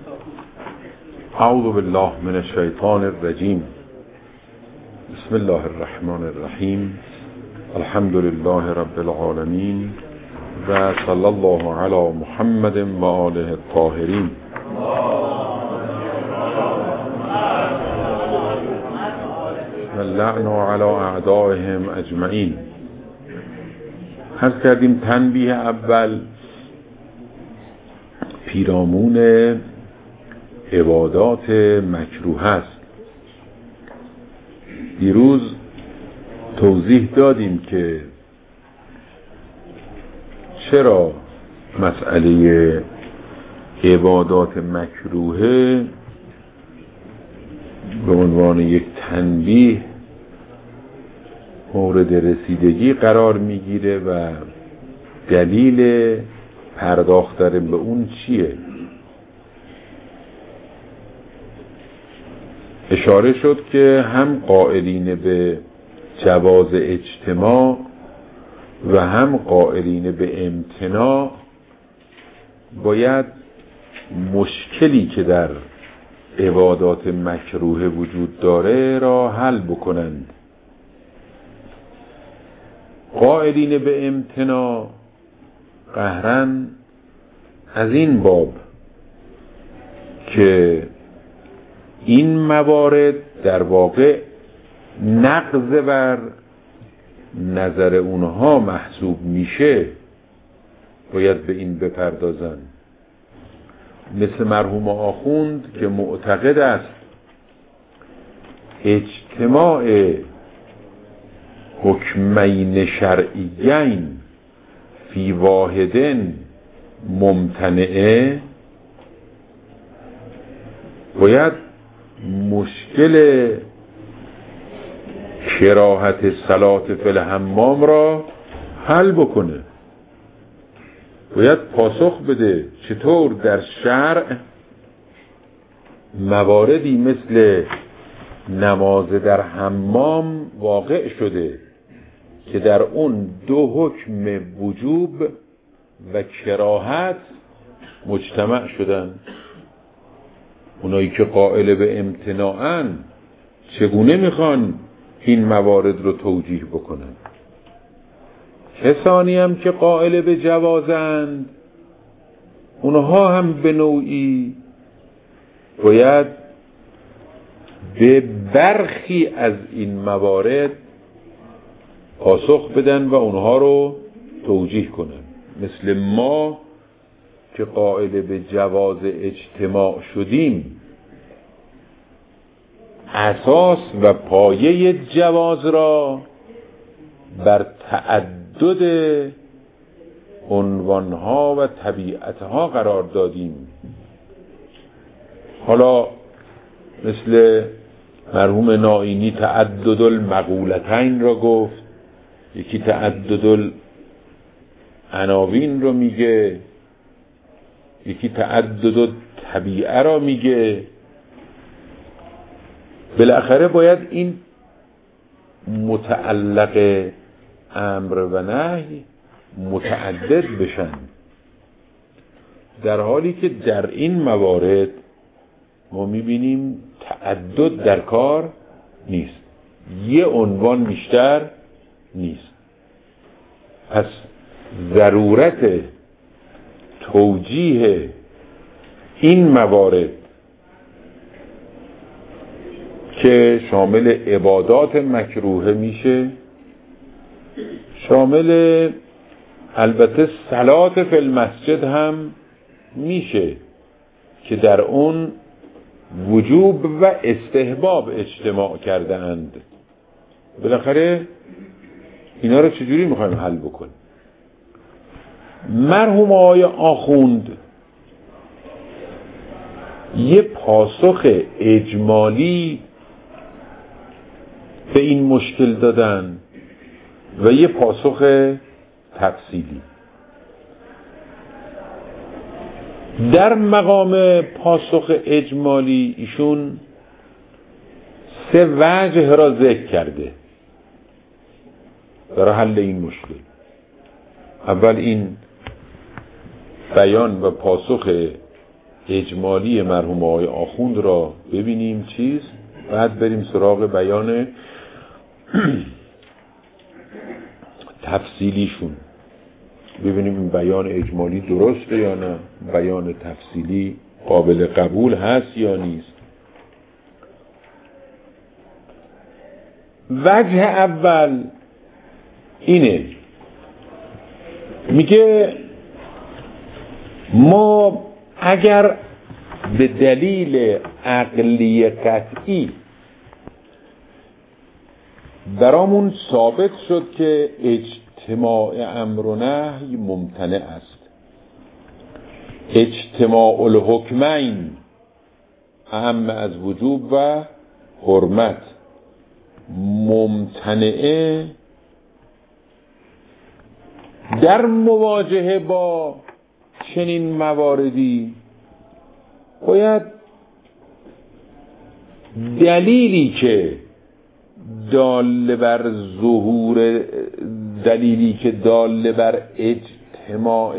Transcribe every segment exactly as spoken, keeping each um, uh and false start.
اعوذ بالله من الشیطان الرجیم. بسم الله الرحمن الرحیم. الحمد لله رب العالمین و صلی الله علی محمد و آله الطاهرین. و لعن علی اعدائهم اجمعین. عرض کردیم تنبیه اول پیرامون عبادات مکروه است. دیروز توضیح دادیم که چرا مسئله عبادات مکروه به عنوان یک تنبیه مورد رسیدگی قرار میگیره و دلیل پرداختن به اون چیه. اشاره شد که هم قائلین به جواز اجتماع و هم قائلین به امتناع باید مشکلی که در عبادات مکروه وجود داره را حل بکنند. قائلین به امتناع قهرن از این باب که این موارد در واقع نقض بر نظر اونها محسوب میشه باید به این بپردازن. مثل مرحوم آخوند که معتقد است اجتماع حکمین شرعیین فی واحدن ممتنعه، باید مشکل کراهت صلات فی الحمام را حل بکنه. باید پاسخ بده چطور در شرع مواردی مثل نماز در حمام واقع شده که در اون دو حکم وجوب و کراهت مجتمع شدن. اونایی که قائل به امتناعن چگونه میخوان این موارد رو توجیه بکنن؟ کسانی هم که قائل به جوازند اونها هم به نوعی باید به برخی از این موارد پاسخ بدن و اونها رو توجیه کنن. مثل ما که قائل به جواز اجتماع شدیم، اساس و پایه جواز را بر تعدد عنوانها و طبیعتها قرار دادیم. حالا مثل مرحوم نائینی تعدد المقولتین را گفت، یکی تعدد العناوین رو میگه، یکی تعدد طبیعه را میگه. بالاخره باید این متعلق امر و نهی متعدد بشن، در حالی که در این موارد ما میبینیم تعدد در کار نیست، یه عنوان بیشتر نیست. پس ضرورت توجیه این موارد که شامل عبادات مکروه میشه، شامل البته صلات فی المسجد هم میشه که در اون وجوب و استحباب اجتماع کرده اند. بالاخره اینا رو چجوری میخوایم حل بکنیم؟ مرحوم آقای آخوند یه پاسخ اجمالی به این مشکل دادن و یه پاسخ تفصیلی. در مقام پاسخ اجمالی ایشون سه وجه را ذکر کرده برای حل این مشکل. اول این بیان و پاسخ اجمالی مرحوم آقای آخوند را ببینیم چیست، بعد بریم سراغ بیان تفصیلیشون، ببینیم این بیان اجمالی درسته یا نه، بیان تفصیلی قابل قبول هست یا نیست. وجه اول اینه، میگه ما اگر به دلیل عقلی قطعی برامون ثابت شد که اجتماع امر و نهی ممتنع است، اجتماع الحکمین اهم از وجوب و حرمت ممتنعه، در مواجهه با چنین مواردی باید دلیلی که دال بر ظهور، دلیلی که دال بر اجتماع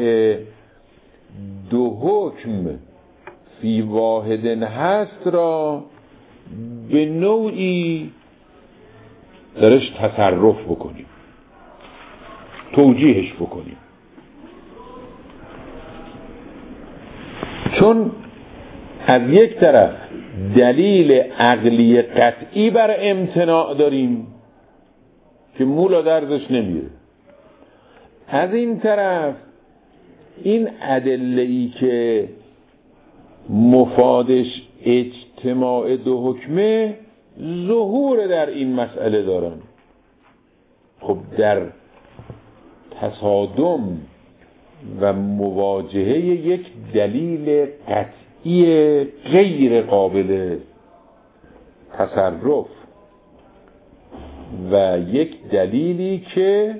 دو حکم فی واحد هست را به نوعی درش تصرف بکنیم، توجیهش بکنیم. چون از یک طرف دلیل عقلی قطعی بر امتناع داریم که مولا درزش نمیره، از این طرف این ادله‌ای که مفادش اجتماع دو حکمه ظهور در این مسئله دارن. خب در تصادم و مواجهه یک دلیل قطعی غیر قابل تصرف و یک دلیلی که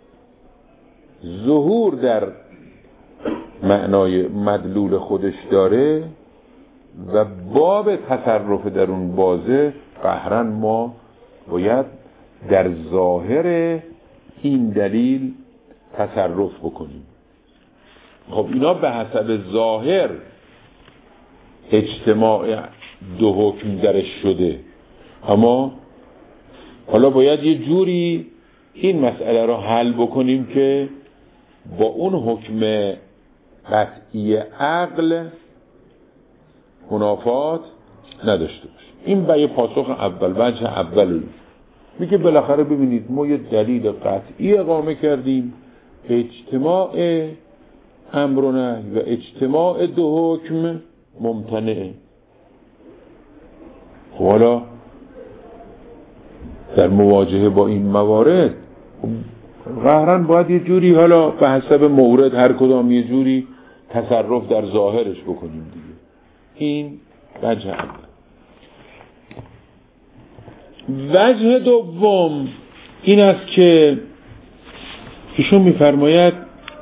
ظهور در معنای مدلول خودش داره و باب تصرف در اون بازه، قهرن ما باید در ظاهر این دلیل تصرف بکنیم. خب اینا به حسب ظاهر اجتماع دو حکم درش شده، اما حالا باید یه جوری این مسئله را حل بکنیم که با اون حکم قطعی عقل منافات نداشته باشه. این به پاسخ اول، وجه اول میگه بالاخره ببینید ما یه دلیل قطعی اقامه کردیم، اجتماع امر و نهی و اجتماع دو حکم ممتنعه. حالا در مواجهه با این موارد قهرن باید یه جوری حالا به حسب مورد هر کدام یه جوری تصرف در ظاهرش بکنیم دیگه. این وجه اول. وجه دوم این است که ایشون میفرماید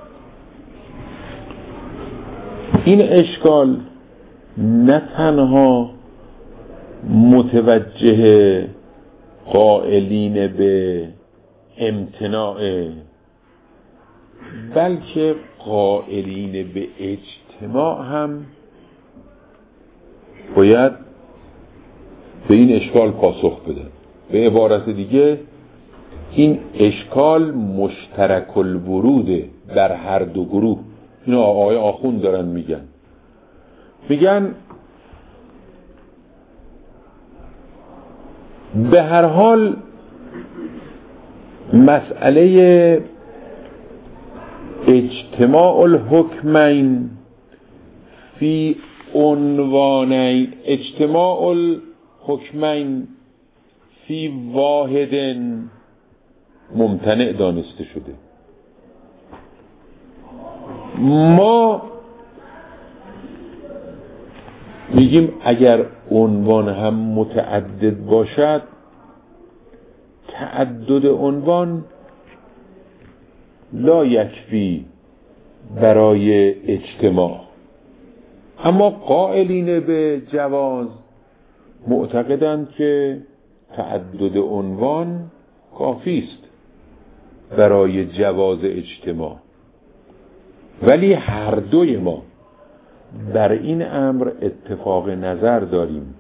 این اشکال نه تنها متوجه قائلین به امتناع، بلکه قائلین به اجتماع هم باید به این اشکال پاسخ بدن. به عبارت دیگه این اشکال مشترک الوروده در هر دو گروه. اینو آقای آخوند دارن میگن میگن به هر حال مسئله اجتماع الحکمین فی عنوانین، اجتماع الحکمین فی واحد ممتنع دانسته شده. ما میگیم اگر عنوان هم متعدد باشد، تعدد عنوان لا یکفی برای اجتماع، اما قائلین به جواز معتقدند که تعدد عنوان کافی است برای جواز اجتماع. ولی هر دوی ما بر این امر اتفاق نظر داریم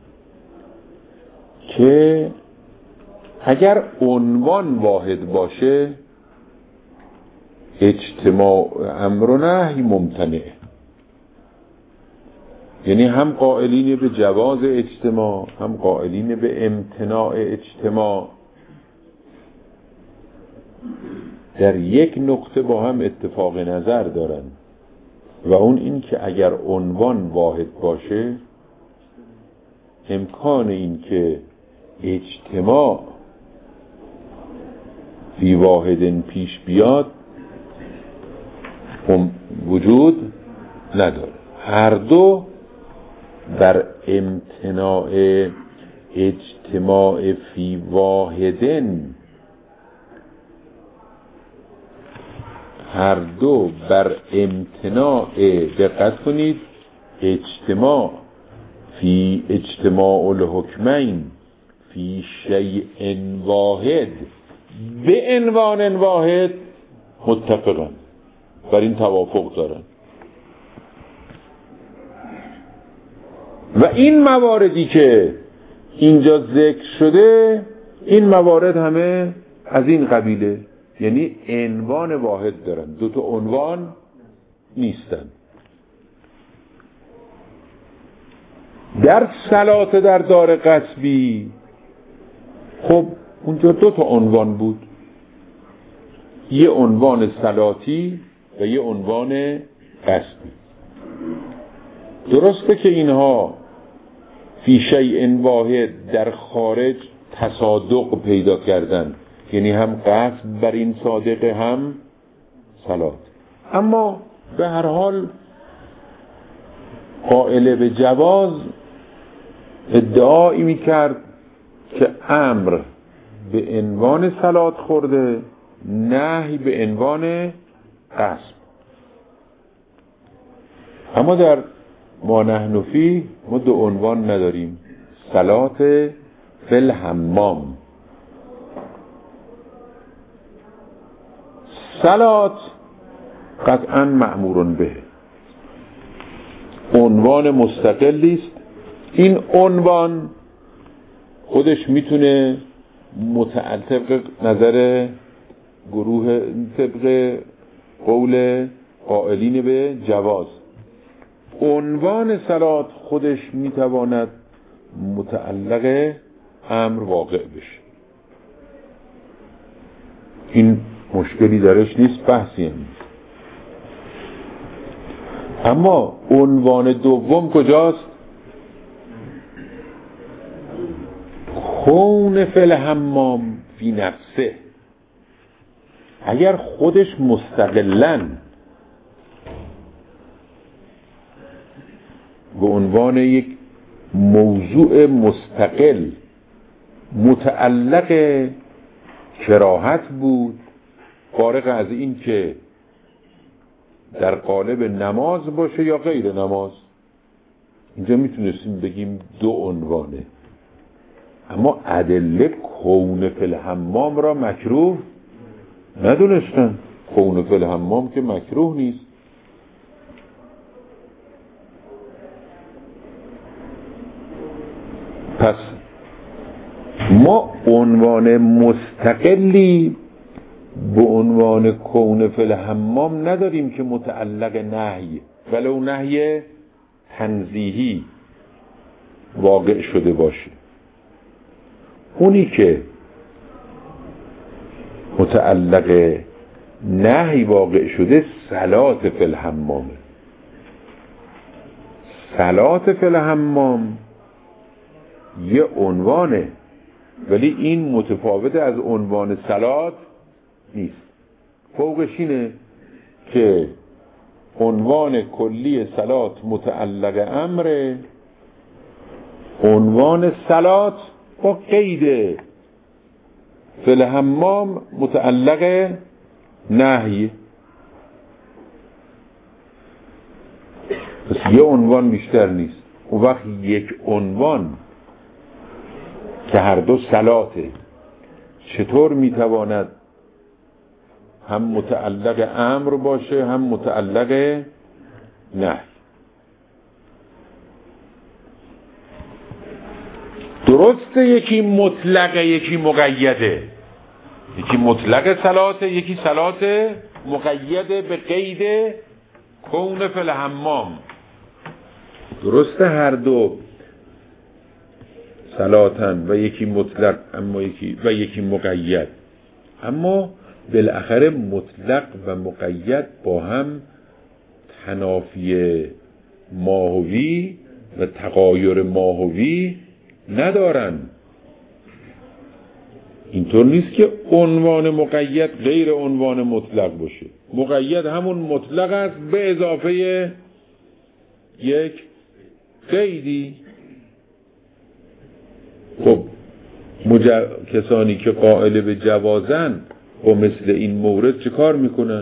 که اگر عنوان واحد باشه اجتماع امر و نهی ممتنعه، یعنی هم قائلین به جواز اجتماع هم قائلین به امتناع اجتماع در یک نقطه با هم اتفاق نظر دارن و اون این که اگر عنوان واحد باشه امکان این که اجتماع فی واحد پیش بیاد وجود نداره. هر دو بر امتناع اجتماع فی واحدن هر دو بر امتناع دقت کنید اجتماع فی اجتماع الحکمین فی شیء واحد به عنوان واحد متفقن، بر این توافق دارن و این مواردی که اینجا ذکر شده این موارد همه از این قبیله، یعنی عنوان واحد دارن، دو تا عنوان نیستن. در صلات در دار قصبی خب اونجا دو تا عنوان بود، یه عنوان صلاتی و یه عنوان قصبی. درسته که اینها فی شیء واحد در خارج تصادق پیدا کردن، یعنی هم قصد بر این صادقه هم صلات، اما به هر حال قائل به جواز ادعایی میکرد که امر به عنوان صلات خورده، نهی به عنوان قصد. اما در ما نحن فیه ما دو عنوان نداریم، صلات فی الحمام. صلات قطعا مأمور به، عنوان مستقلی است. این عنوان خودش میتونه متعلق نظر گروه طبق قول قائلین به جواز، عنوان صلات خودش میتواند متعلق امر واقع بشه. این مشکلی درش نیست، بحثی هم نیست. اما عنوان دوم کجاست؟ کون فی الحمام فی نفسه. اگر خودش مستقلاً به عنوان یک موضوع مستقل متعلق کراهت بود، فارغ از این که در قالب نماز باشه یا غیر نماز، اینجا میتونستیم بگیم دو عنوانه. اما ادله کون فی الحمام را مکروه ندونستن. کون فی الحمام که مکروه نیست. پس ما عنوان مستقلی به عنوان کون فی الحمام نداریم که متعلق نهی ولو نهی تنزیهی واقع شده باشه. اونی که متعلق نهی واقع شده صلات فی الحمامه. صلات فی الحمام یه عنوانه، ولی این متفاوت از عنوان صلات نیست. فوقش اینه که عنوان کلی صلات متعلق امره، عنوان صلات با قید فی الحمام متعلق نهی. پس یه عنوان بیشتر نیست. اون وقت یک عنوان که هر دو صلاته چطور میتواند هم متعلق امر باشه هم متعلق نهی؟ درسته یکی مطلقه یکی مقیده، یکی مطلق صلاته یکی صلات مقیده به قید کون فی الحمام. درسته هر دو صلاتن و یکی مطلق اما یکی و یکی مقید، اما بالاخره مطلق و مقید با هم تنافی ماهوی و تغایر ماهوی ندارن. اینطور نیست که عنوان مقید غیر عنوان مطلق باشه. مقید همون مطلق است به اضافه یک قیدی. خب مجا... کسانی که قائل به جوازن با مثل این مورد چه کار میکنن؟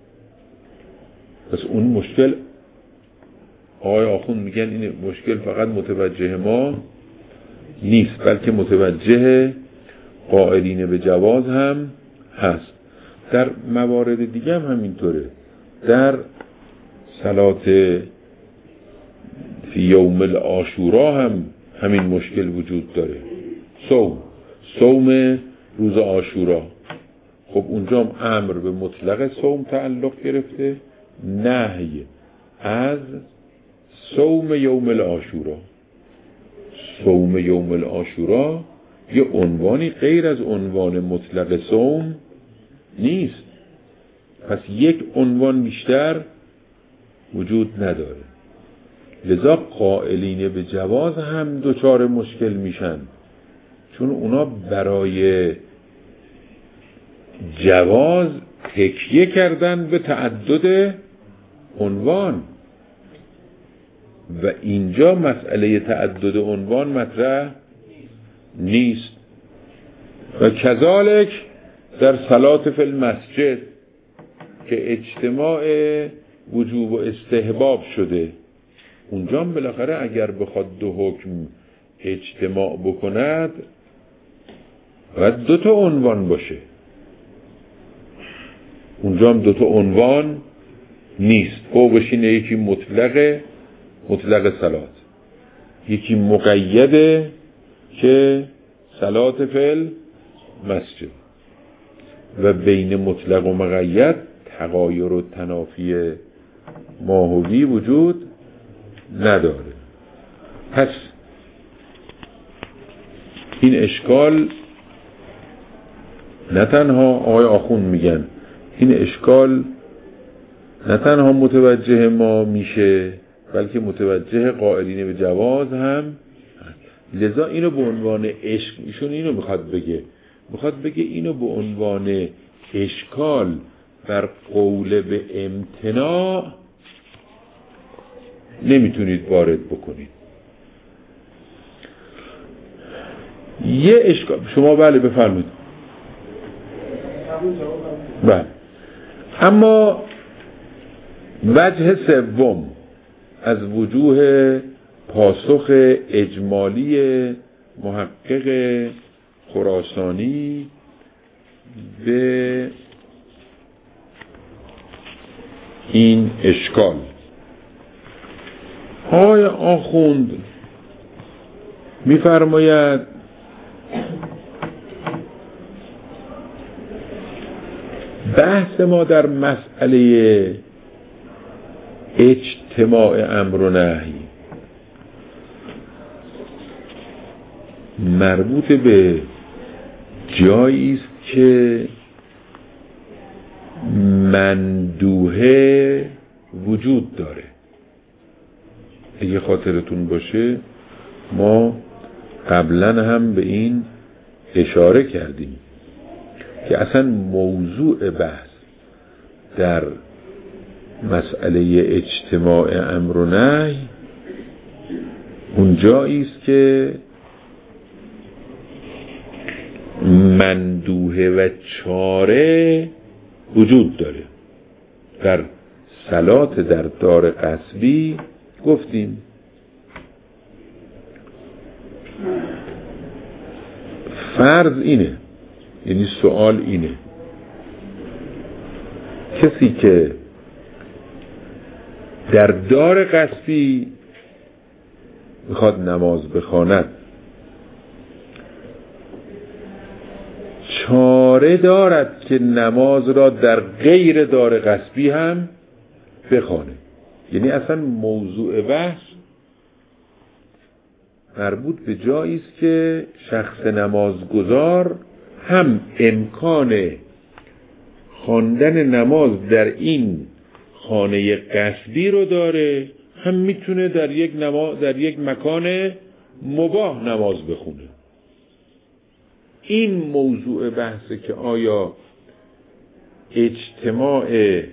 پس اون مشکل آقای آخوند میگن این مشکل فقط متوجه ما نیست، بلکه متوجه قائلین به جواز هم هست. در موارد دیگه هم همینطوره. در صلات فی یوم العاشورا هم همین مشکل وجود داره. صوم صوم روز عاشورا، خب اونجا هم امر به مطلق صوم تعلق گرفته، نهی از صوم یوم العاشورا. صوم یوم العاشورا یه عنوانی غیر از عنوان مطلق صوم نیست، پس یک عنوان بیشتر وجود نداره. لذا قائلین به جواز هم دچار مشکل میشن، چون اونا برای جواز تکیه کردن به تعدد عنوان و اینجا مسئله تعدد عنوان مطرح نیست. و کذالک در صلات فی المسجد که اجتماع وجوب و استحباب شده، اونجا هم بالاخره اگر بخواد دو حکم اجتماع بکند باید دو تا عنوان باشه. اونجا هم دو تا عنوان نیست. فوقش اینه یکی مطلقه مطلق صلات، یکی مقیده که صلات فی المسجد، و بین مطلق و مقید تغایر و تنافی ماهوی وجود نداره. پس این اشکال نه تنها آقای آخوند میگن این اشکال نه تنها متوجه ما میشه بلکه متوجه قائلین به جواز هم. لذا اینو به عنوان عشق، ایشون اینو میخواد بگه میخواد بگه اینو به عنوان اشکال بر قول به امتناع نمیتونید وارد بکنید. یه اشکال شما بله بفرمایید. بله، اما وجه سوم از وجوه پاسخ اجمالی محقق خراسانی به این اشکال، آقای آخوند می‌فرماید بحث ما در مسئله اجتماع امر و نهی مربوط به جایی است که مندوحه وجود داره. اگه خاطرتون باشه ما قبلا هم به این اشاره کردیم که اصلا موضوع بحث در مسئله اجتماع امر و نهی اون جایی است که مندوحه و چاره وجود داره. در صلات در دار غصبی گفتیم فرض اینه، یعنی سوال اینه، کسی که در دار غصبی میخواد نماز بخواند چاره دارد که نماز را در غیر دار غصبی هم بخوانه. یعنی اصلا موضوع بحث مربوط به جایی است که شخص نمازگزار هم امکان خواندن نماز در این خانه غصبی رو داره، هم میتونه در یک نماز در یک مکان مباح نماز بخونه. این موضوع بحثه که آیا اجتماع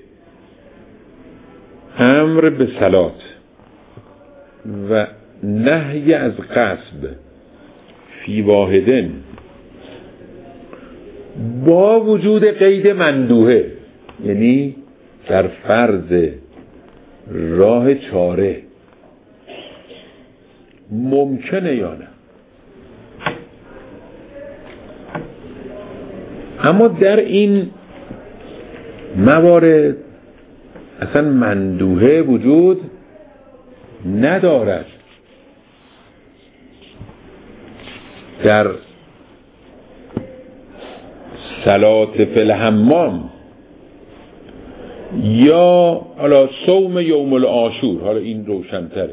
امر به صلات و نهی از غصب فی واحدن با وجود قید مندوحه، یعنی در فرض راه چاره، ممکنه یا نه؟ اما در این موارد اصلا مندوحه وجود ندارد. در صلات فی الحمام یا حالا صوم یوم العاشور، حالا این روشن‌تره،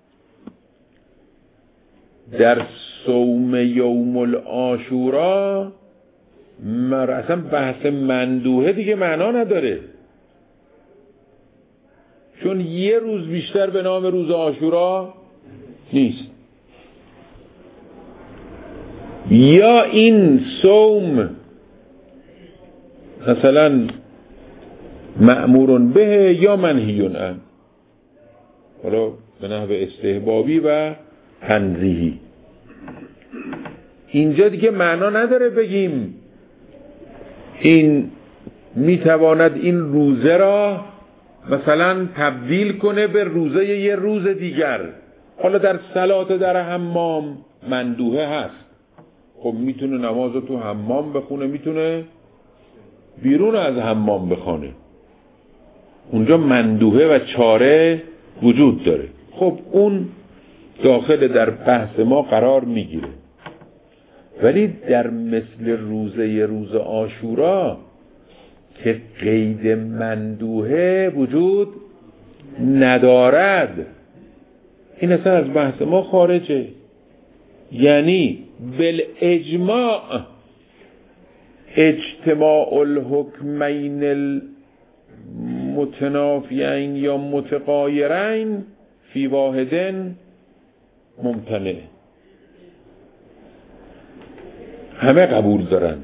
در صوم یوم العاشورا مر اصلا بحث مندوحه دیگه معنا نداره، چون یه روز بیشتر به نام روز عاشورا نیست. یا این صوم مثلا مأمورون به یا منهیون عنه، حالا به نحو استحبابی و تنزیهی. اینجا دیگه معنا نداره بگیم این میتواند این روزه را مثلا تبدیل کنه به روزه یه روز دیگر. حالا در صلات در حمام مندوحه هست، خب میتونه نماز رو تو حمام بخونه، میتونه بیرون از حمام بخونه، اونجا مندوحه و چاره وجود داره. خب اون داخل در بحث ما قرار میگیره. ولی در مثل روزه روز عاشورا که قید مندوحه وجود ندارد، این اصلا از بحث ما خارجه. یعنی بالاجماع اجتماع الحکمین المتنافیین یا متغایرین فی واحدن ممتنع. همه قبول دارن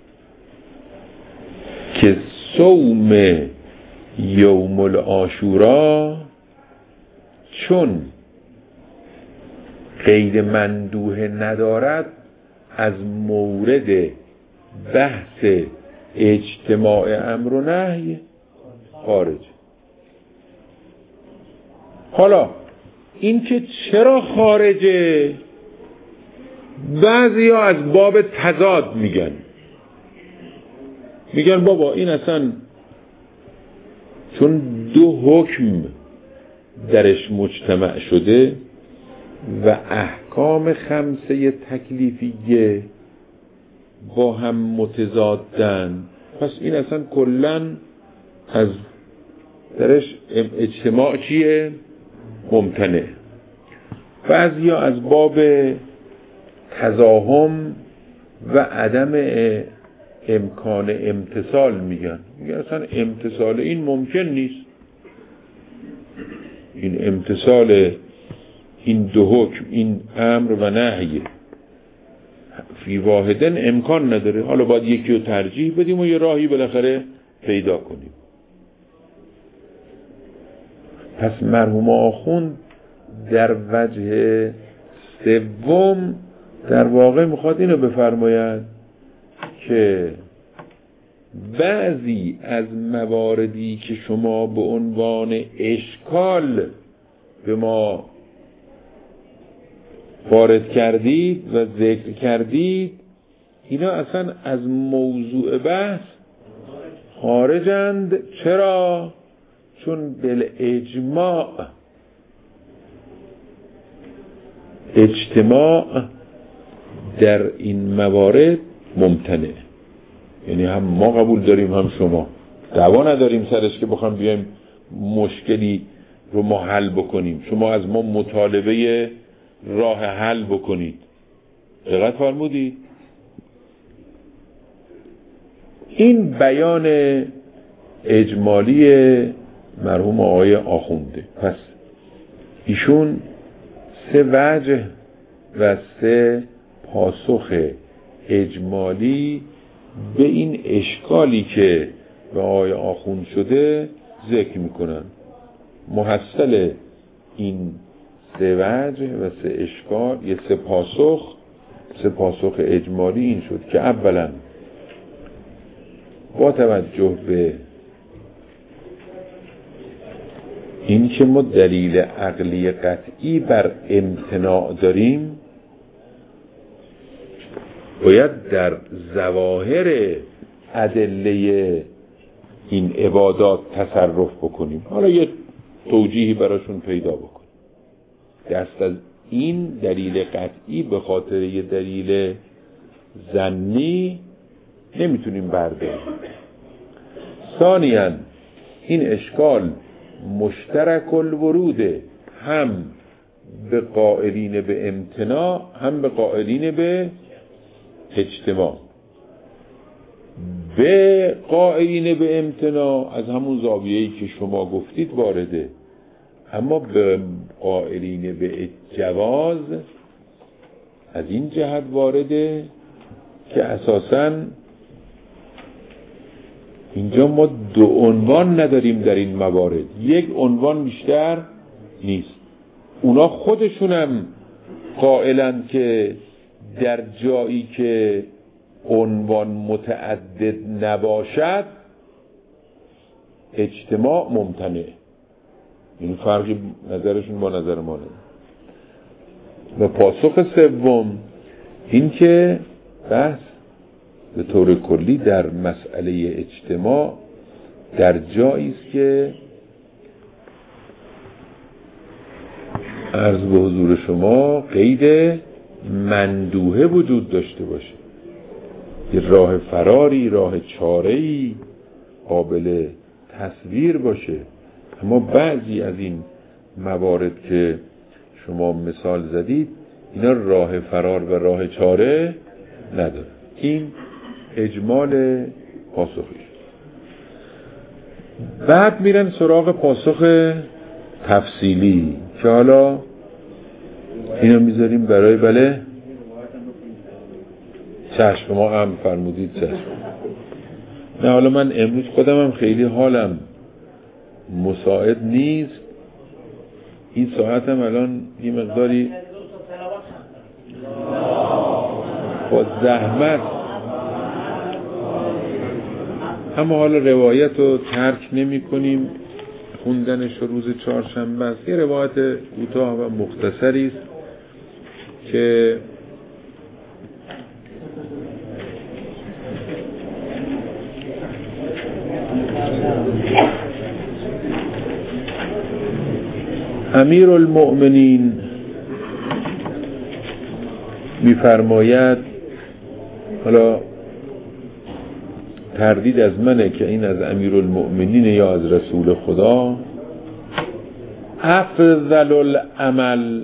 که صوم یوم العاشورا چون قید مندوحه ندارد از مورد بحث اجتماع امر و نهی خارج. حالا این که چرا خارجه، بعضی ها از باب تضاد میگن میگن بابا این اصلا چون دو حکم درش مجتمع شده و احکام خمسه تکلیفیه با هم متضادن، پس این اصلا کلن از درش اجتماع چیه؟ ممتنع. بعضی ها از باب تزاحم و عدم امکان امتصال میگن میگن اصلا امتصال این ممکن نیست، این امتصال این دو حکم، این امر و نهی فی واحدن امکان نداره. حالا باید یکی رو ترجیح بدیم و یه راهی بالاخره پیدا کنیم. پس مرحوم آخوند در وجه سوم در واقع میخواد اینو بفرماید که بعضی از مواردی که شما به عنوان اشکال به ما وارد کردید و ذکر کردید، اینا اصلا از موضوع بحث خارجند. چرا؟ چون بالاجماع اجتماع در این موارد ممتنع. یعنی هم ما قبول داریم هم شما، دعوا نداریم سرش که بخوام بیایم مشکلی رو ما حل بکنیم، شما از ما مطالبه راه حل بکنید. دقت فرمودید؟ این بیان اجمالی مرحوم آقای آخونده. پس ایشون سه وجه و سه پاسخ اجمالی به این اشکالی که به آقای آخوند شده ذکر میکنن. محصل این سه وجه و سه اشکال، یه سه پاسخ سه پاسخ اجمالی این شد که اولا با توجه به این که ما دلیل عقلی قطعی بر امتناع داریم، باید در ظواهر ادله این عبادات تصرف بکنیم. حالا یه توجیهی براشون پیدا بکنیم. دست از این دلیل قطعی به خاطر یه دلیل ظنی نمیتونیم برداریم. ثانیاً این اشکال مشترک الوروده، هم به قائلین به امتناع هم به قائلین به اجتماع. به قائلین به امتناع از همون زاویه‌ای که شما گفتید وارده، اما به قائلین به جواز از این جهت وارده که اساساً اینجا ما دو عنوان نداریم در این موارد، یک عنوان بیشتر نیست. اونا خودشونم قائلن که در جایی که عنوان متعدد نباشد اجتماع ممتنع. این فرقی نظرشون با نظر ما نداره. و پاسخ سوم این که بحث به طور کلی در مسئله اجتماع در جایی است که عرض به حضور شما قید مندوحه وجود داشته باشه، یه راه فراری، راه چاره‌ای قابل تصویر باشه. اما بعضی از این موارد که شما مثال زدید اینا راه فرار و راه چاره نداره. این اجمال پاسخی. بعد میرن سراغ پاسخ تفصیلی که حالا اینو میذاریم برای بله چشم، ما هم فرمودید چشم. نه حالا من امروز خودم هم خیلی حالم مساعد نیست، این ساعتم الان یه مقداری با زحمت، اما حالا روایت رو ترک نمی کنیم، خوندنش روز چهارشنبه است. یه روایت کوتاه و مختصری است که امیر المؤمنین می‌فرماید، حالا تردید از منه که این از امیر المؤمنین یا از رسول خدا، افضل العمل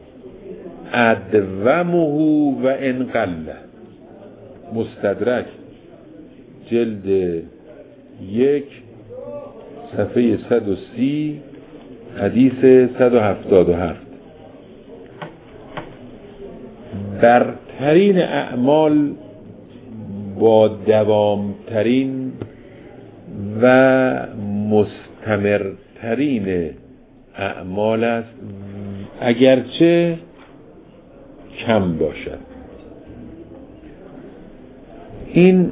ادومه و ان قل. مستدرک جلد یک صفحه صد و سی حدیث صد و هفتاد و هفت. برترین اعمال با دوامترین و مستمرترین اعمال است اگرچه کم باشد. این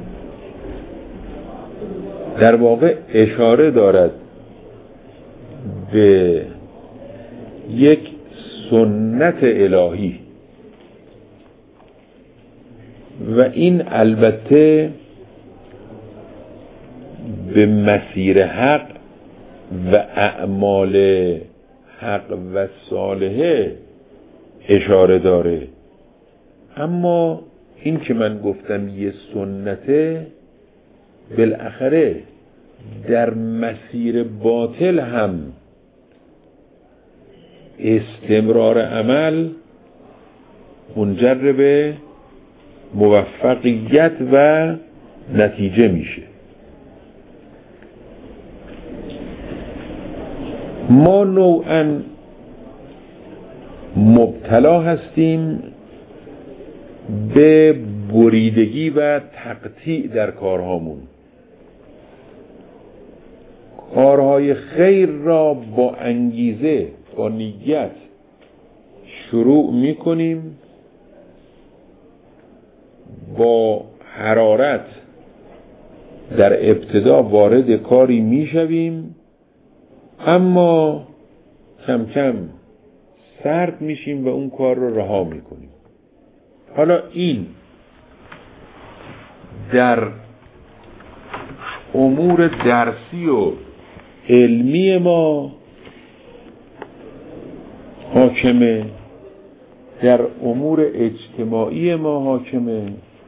در واقع اشاره دارد به یک سنت الهی و این البته به مسیر حق و اعمال حق و صالحه اشاره داره. اما این که من گفتم یه سنته، بالاخره در مسیر باطل هم استمرار عمل منجر به موفقیت و نتیجه میشه. ما نوعاً مبتلا هستیم به بریدگی و تقطیع در کارهامون. کارهای خیر را با انگیزه، با نیت شروع میکنیم، با حرارت در ابتدا وارد کاری میشویم، اما کم کم سرد میشیم و اون کار رو رها میکنیم. حالا این در امور درسی و علمی ما حاکمه، در امور اجتماعی ما حاکمه،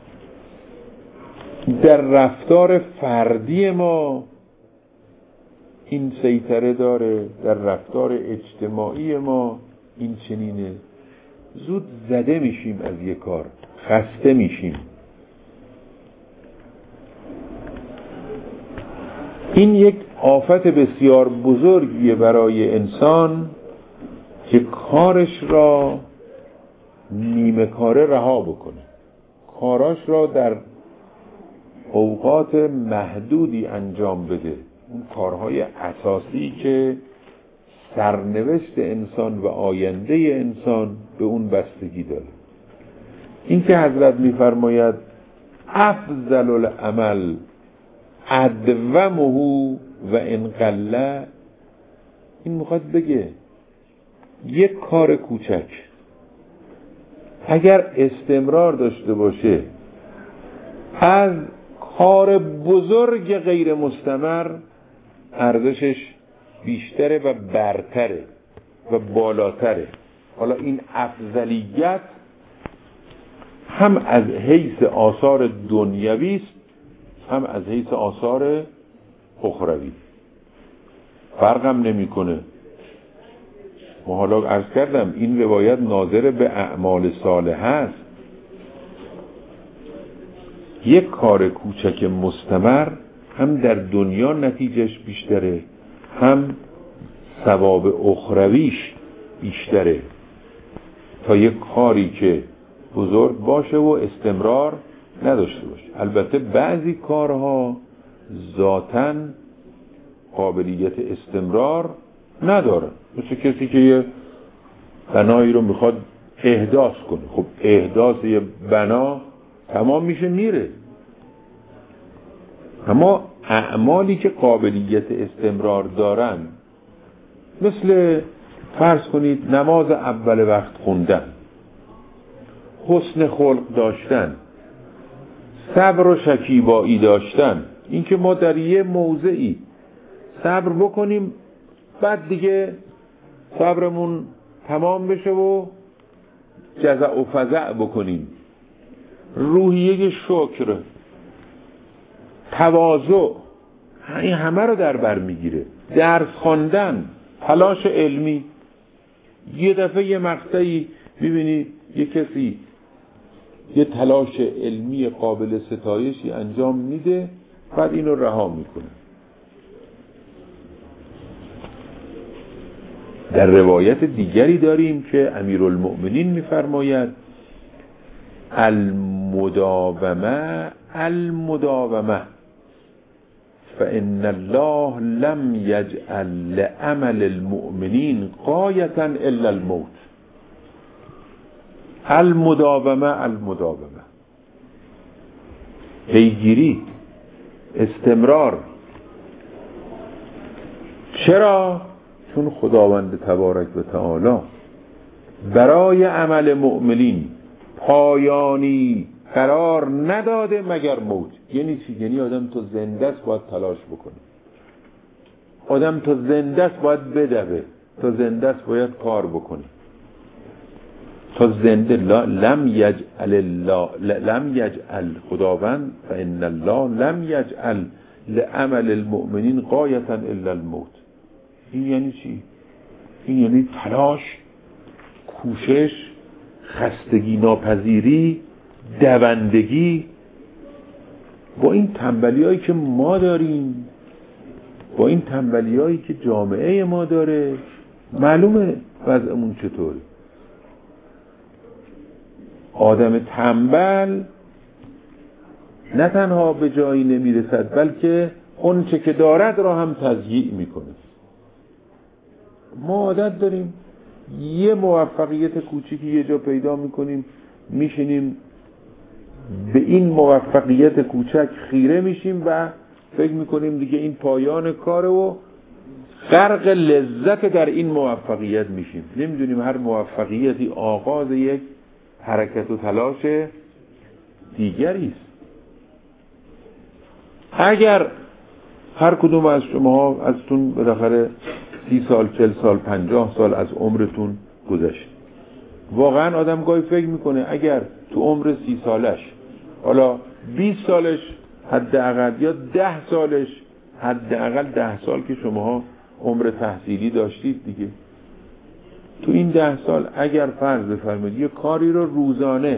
در رفتار فردی ما این سیطره داره، در رفتار اجتماعی ما این چنینه. زود زده میشیم از یک کار، خسته میشیم. این یک آفت بسیار بزرگیه برای انسان که کارش را نیمه کاره رها بکنه، کاراش را در اوقات محدودی انجام بده، اون کارهای اساسی که سرنوشت انسان و آینده انسان به اون بستگی داره. این که حضرت میفرماید افضل العمل ادومه و ان قل، این میخواد بگه یک کار کوچک اگر استمرار داشته باشه از کار بزرگ غیر مستمر ارزشش بیشتره و برتره و بالاتره. حالا این افضلیت هم از حیث آثار دنیوی است، هم از حیث آثار اخروی. فرقم نمیکنه. ما حالا عرض کردم این روایت ناظر به اعمال صالحه است. یک کار کوچک مستمر هم در دنیا نتیجهش بیشتره، هم ثواب اخرویش بیشتره تا یک کاری که بزرگ باشه و استمرار نداشته باشه. البته بعضی کارها ذاتاً قابلیت استمرار نداره، مثل کسی که یه بنایی رو میخواد احداث کنه. خب احداث یه بنا تمام میشه میره، اما اعمالی که قابلیت استمرار دارن، مثل فرض کنید نماز اول وقت خوندن، حسن خلق داشتن، صبر و شکیبایی داشتن، این که ما در یه موضعی صبر بکنیم بعد دیگه صبرمون تمام بشه و جزع و فزع بکنیم، روحیه شکر، تواضع، این همه رو در بر میگیره. درس خواندن، تلاش علمی، یه دفعه یه مقطعی میبینی یه کسی یه تلاش علمی قابل ستایشی انجام میده، بعد اینو رها میکنه. در روایت دیگری داریم که امیرالمؤمنین میفرماید المداومه المداومه فإن الله لم يجعل لعمل المؤمنین غایة الا الموت. المداومه المداومه، پیگیری، استمرار. چرا؟ چون خداوند تبارک و تعالی برای عمل مؤمنین پایانی قرار نداده مگر موت. یعنی چی؟ یعنی آدم تو زنده است باید تلاش بکنه، آدم تو زنده است باید بدوه، تو زنده است باید کار بکنه. تا زنده لا لم یجعل الله لم یجعل خداوند فان الله لم یجعل لعمل المؤمنین غایة الا الموت. این یعنی چی؟ این یعنی تلاش، کوشش، خستگی ناپذیری، دوندگی. با این تنبلی هایی که ما داریم، با این تنبلی هایی که جامعه ما داره، معلومه وضعمون چطوره. آدم تنبل نه تنها به جایی نمیرسد بلکه اون چه که دارد را هم تضییع میکنه. ما عادت داریم یه موفقیت کوچیکی یه جا پیدا میکنیم، میشینیم به این موفقیت کوچک خیره میشیم و فکر میکنیم دیگه این پایان کاره و غرق لذت در این موفقیت میشیم. نمیدونیم هر موفقیتی آغاز یک حرکت و تلاش دیگری است. اگر هر کدوم از شما ازتون بالاخره سی سال، چل سال، پنجاه سال از عمرتون گذشت، واقعا آدم گاهی فکر میکنه اگر تو عمر سی سالش، حالا بیست سالش حداقل یا ده سالش حداقل ده سال که شما عمر تحصیلی داشتید دیگه، تو این ده سال اگر فرض بفرمایید یه کاری رو روزانه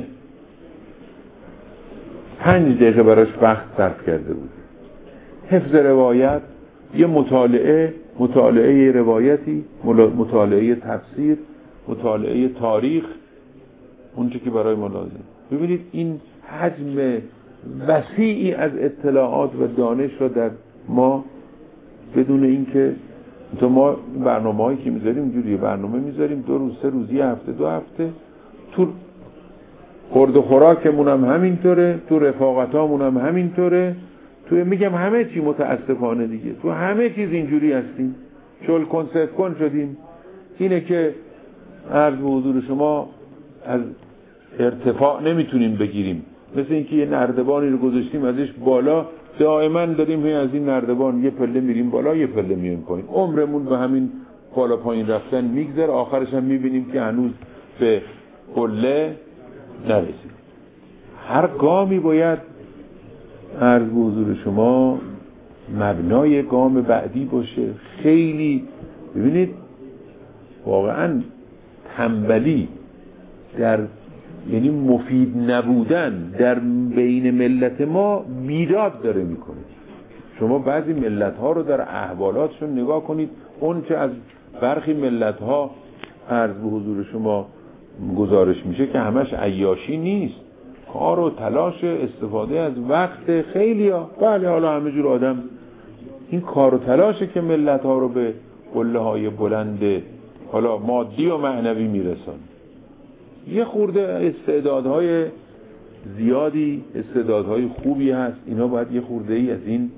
پنج دقیقه براش وقت صرف کرده بود، حفظ روایت، یه مطالعه مطالعه روایتی، مطالعه تفسیر، مطالعه تاریخ، اونچه که برای ما لازم. ببینید این حجم وسیعی از اطلاعات و دانش را در ما بدون اینکه تو ما برنامه‌هایی که میذاریم اینجوری برنامه میذاریم دو روز سه روز یه هفته دو هفته، تو خورد و خوراکمون هم همینطوره، تو رفاقتامون هم همینطوره، تو میگم همه چی متاسفانه دیگه تو همه چیز اینجوری هستیم، چل کن صف کن شدیم. اینه که عرض به حضور شما از ارتفاع نمیتونیم بگیریم، مثل اینکه یه نردبانی رو گذاشتیم ازش بالا، دائما داریم هی از این نردبان یه پله میریم بالا یه پله میایم پایین، عمرمون به همین بالا پایین رفتن میگذره، آخرش هم میبینیم که هنوز به قله نرسید. هر گامی باید عرض به حضور شما مبنای گام بعدی باشه. خیلی ببینید واقعا تنبلی در یعنی مفید نبودن در بین ملت ما بیداد داره میکنه. شما بعضی ملت ها رو در احوالاتشون نگاه کنید، اون چه از برخی ملت ها عرض به حضور شما گزارش میشه که همش عیاشی نیست، کار و تلاش، استفاده از وقت خیلی ها. بله حالا همه جور آدم این کار و تلاشه که ملت ها رو به قله های بلند حالا مادی و معنوی میرسن. یه خورده استعدادهای زیادی، استعدادهای خوبی هست، اینا باید یه خورده ای از این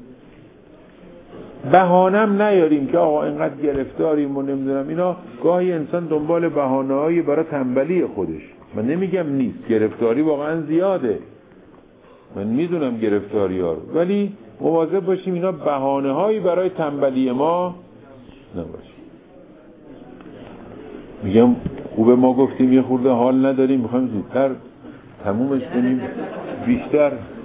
بهانم نیاریم که آقا اینقدر گرفتاریم و نمیدونم اینا. گاهی انسان دنبال بهانه‌هایی برای تنبلی خودش، من نمیگم نیست، گرفتاری واقعا زیاده، من میدونم گرفتاری ها رو، ولی مواظب باشیم اینا بهانه‌هایی برای تنبلی ما نباشه. میگم خوبه ما گفتیم یه خورده حال نداریم، میخوایم زودتر تمومش کنیم، بیشتر